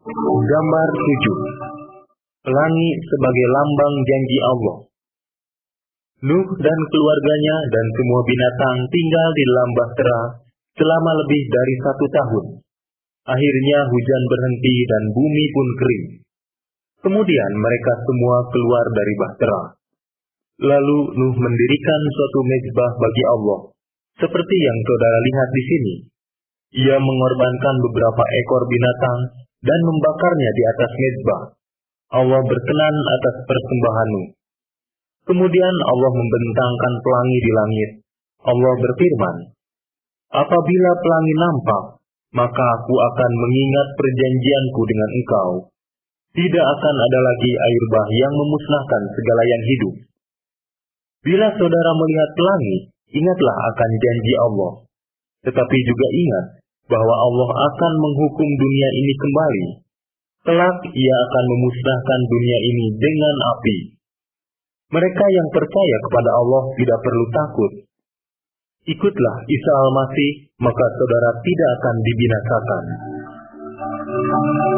Gambar 7. Pelangi sebagai lambang janji Allah. Nuh dan keluarganya dan semua binatang tinggal di dalam bahtera selama lebih dari 1 tahun. Akhirnya hujan berhenti dan bumi pun kering. Kemudian mereka semua keluar dari bahtera. Lalu Nuh mendirikan suatu mezbah bagi Allah, seperti yang saudara lihat di sini. Ia mengorbankan beberapa ekor binatang dan membakarnya di atas mezbah. Allah berkenan atas persembahan Nuh. Kemudian Allah membentangkan pelangi di langit. Allah berfirman, "Apabila pelangi nampak, maka aku akan mengingat perjanjianku dengan engkau. Tidak akan ada lagi air bah yang memusnahkan segala yang hidup." Bila saudara melihat pelangi, ingatlah akan janji Allah. Tetapi juga ingat bahwa Allah akan menghukum dunia ini kembali. Kelak Ia akan memusnahkan dunia ini dengan api. Mereka yang percaya kepada Allah tidak perlu takut. Ikutlah Isa Al-Masih, maka saudara tidak akan dibinasakan.